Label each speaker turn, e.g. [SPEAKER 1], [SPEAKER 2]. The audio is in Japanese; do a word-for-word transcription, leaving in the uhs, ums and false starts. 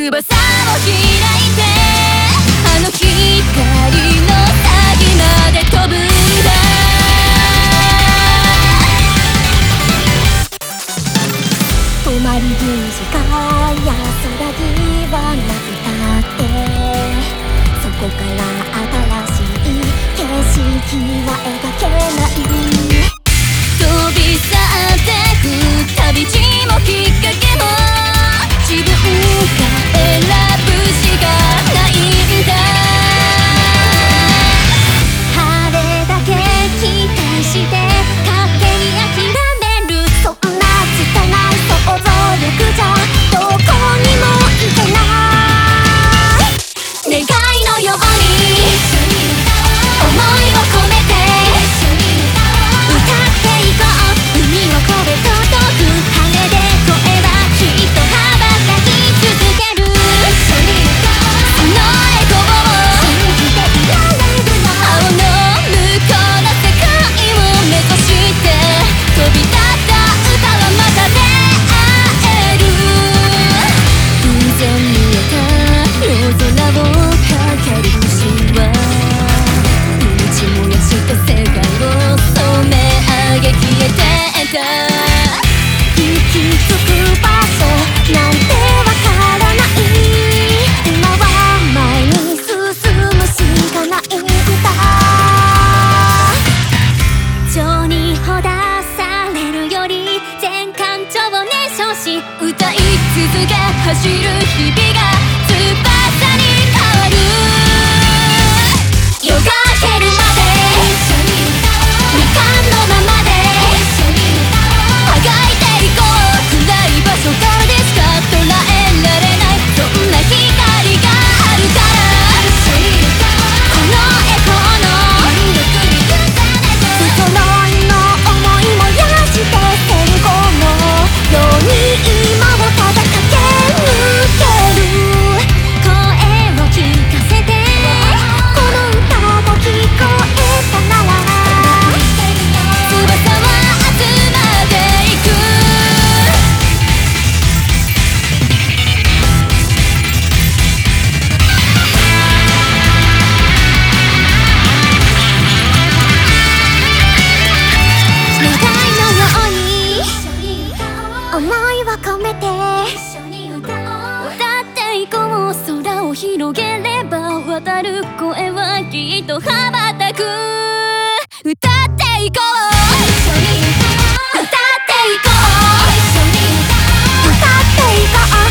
[SPEAKER 1] 翼を開いてあの光の先まで飛ぶんだ。止まり虹か安らぎはなくたってそこから新しい景色は描けない。飛び去ってく旅路もきっかけも自分が選ぶしかないんだ。あれだけ期待して勝手に諦めるそんな拙い想像力じゃどこにも行けない願いのように思いを込めて歌っていこう。海を越え届く羽で声はきっと羽ばたき続ける。そのエコーを信じていられるの。青の向こうの世界を目指して飛び立った歌はまた出会える。偶然見えた夜空をかける星は命燃やして世界を染め上げ消えてた。行き着く場所なんてわからない。今は前に進むしかないんだ。情にほだされるより全感情を燃焼し歌い続け走る日々が翼に変わる。夜が明けるまで未完のままであがいていこう。暗い場所からでしか捉えられないそんな光があるからこのエコーの不揃いの想い燃やして戦後のように今をただ駆け抜ける。声を聞かせてこの歌が聞こえたなら翼は集まっていく。願いのように思いを込めて歌っていこう。空を広げれば渡る声はきっと羽ばたく。歌っていこう歌っていこう歌っていこう